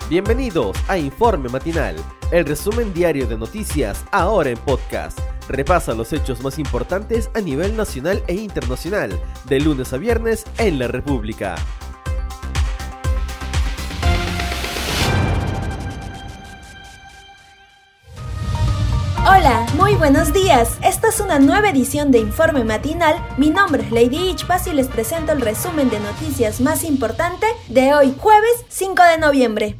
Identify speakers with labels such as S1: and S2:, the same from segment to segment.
S1: Bienvenidos a Informe Matinal, el resumen diario de noticias ahora en podcast. Repasa los hechos más importantes a nivel nacional e internacional, de lunes a viernes en la República.
S2: Hola, muy buenos días. Esta es una nueva edición de Informe Matinal. Mi nombre es Lady Ichpas y les presento el resumen de noticias más importante de hoy, jueves 5 de noviembre.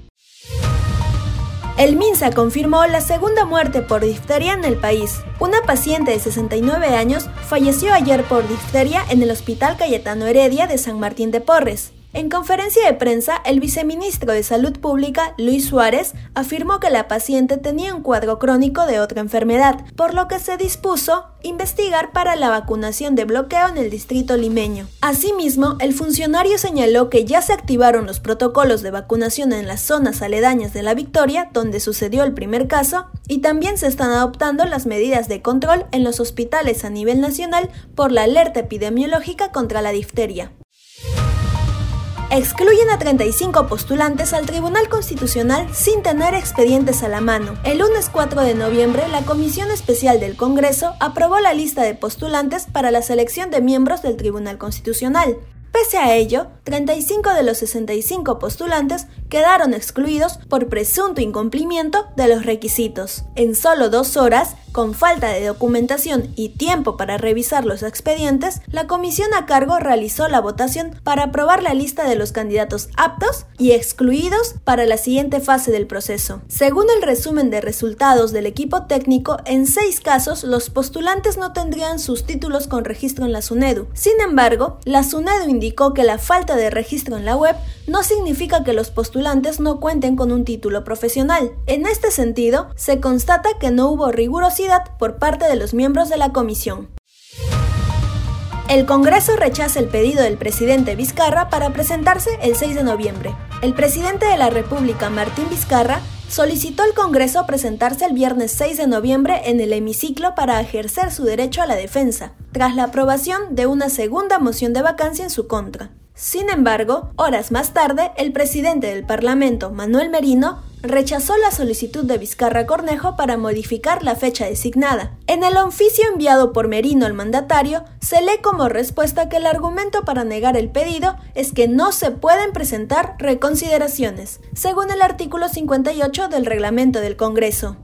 S2: El MINSA confirmó la segunda muerte por difteria en el país. Una paciente de 69 años falleció ayer por difteria en el Hospital Cayetano Heredia de San Martín de Porres. En conferencia de prensa, el viceministro de Salud Pública, Luis Suárez, afirmó que la paciente tenía un cuadro crónico de otra enfermedad, por lo que se dispuso investigar para la vacunación de bloqueo en el distrito limeño. Asimismo, el funcionario señaló que ya se activaron los protocolos de vacunación en las zonas aledañas de La Victoria, donde sucedió el primer caso, y también se están adoptando las medidas de control en los hospitales a nivel nacional por la alerta epidemiológica contra la difteria. Excluyen a 35 postulantes al Tribunal Constitucional sin tener expedientes a la mano. El lunes 4 de noviembre, la Comisión Especial del Congreso aprobó la lista de postulantes para la selección de miembros del Tribunal Constitucional. Pese a ello, 35 de los 65 postulantes quedaron excluidos por presunto incumplimiento de los requisitos. En solo 2 horas, con falta de documentación y tiempo para revisar los expedientes, la comisión a cargo realizó la votación para aprobar la lista de los candidatos aptos y excluidos para la siguiente fase del proceso. Según el resumen de resultados del equipo técnico, en 6 casos los postulantes no tendrían sus títulos con registro en la SUNEDU. Sin embargo, la SUNEDU indicó que la falta de registro en la web no significa que los postulantes no cuenten con un título profesional. En este sentido, se constata que no hubo rigurosidad por parte de los miembros de la comisión. El Congreso rechaza el pedido del presidente Vizcarra para presentarse el 6 de noviembre. El presidente de la República, Martín Vizcarra, solicitó al Congreso presentarse el viernes 6 de noviembre en el hemiciclo para ejercer su derecho a la defensa, tras la aprobación de una segunda moción de vacancia en su contra. Sin embargo, horas más tarde, el presidente del Parlamento, Manuel Merino, rechazó la solicitud de Vizcarra Cornejo para modificar la fecha designada. En el oficio enviado por Merino al mandatario, se lee como respuesta que el argumento para negar el pedido es que no se pueden presentar reconsideraciones, según el artículo 58 del reglamento del Congreso.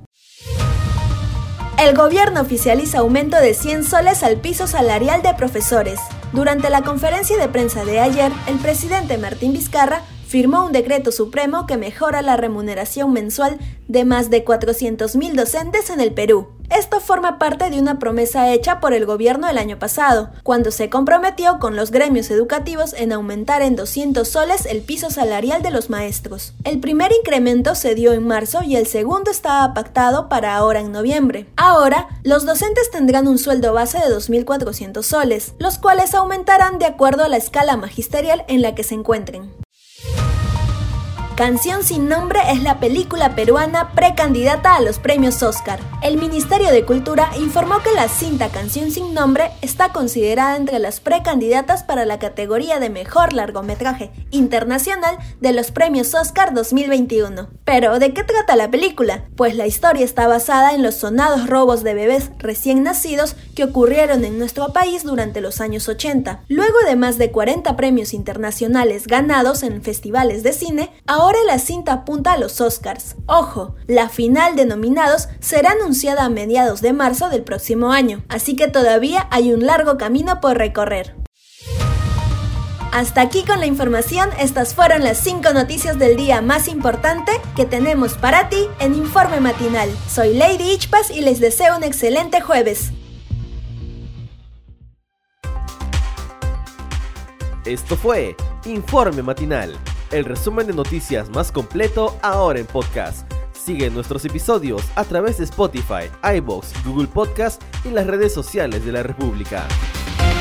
S2: El gobierno oficializa aumento de 100 soles al piso salarial de profesores. Durante la conferencia de prensa de ayer, el presidente Martín Vizcarra firmó un decreto supremo que mejora la remuneración mensual de más de 400.000 docentes en el Perú. Esto forma parte de una promesa hecha por el gobierno el año pasado, cuando se comprometió con los gremios educativos en aumentar en 200 soles el piso salarial de los maestros. El primer incremento se dio en marzo y el segundo estaba pactado para ahora en noviembre. Ahora, los docentes tendrán un sueldo base de 2.400 soles, los cuales aumentarán de acuerdo a la escala magisterial en la que se encuentren. Canción sin nombre es la película peruana precandidata a los premios Oscar. El Ministerio de Cultura informó que la cinta Canción sin nombre está considerada entre las precandidatas para la categoría de mejor largometraje internacional de los premios Oscar 2021. Pero, ¿de qué trata la película? Pues la historia está basada en los sonados robos de bebés recién nacidos que ocurrieron en nuestro país durante los años 80. Luego de más de 40 premios internacionales ganados en festivales de cine, ahora la cinta apunta a los Oscars. Ojo, la final de nominados será anunciada a mediados de marzo del próximo año, así que todavía hay un largo camino por recorrer. Hasta aquí con la información, estas fueron las 5 noticias del día más importante que tenemos para ti en Informe Matinal. Soy Lady Ichpas y les deseo un excelente jueves.
S1: Esto fue Informe Matinal, el resumen de noticias más completo ahora en podcast. Sigue nuestros episodios a través de Spotify, iVoox, Google Podcast y las redes sociales de la República.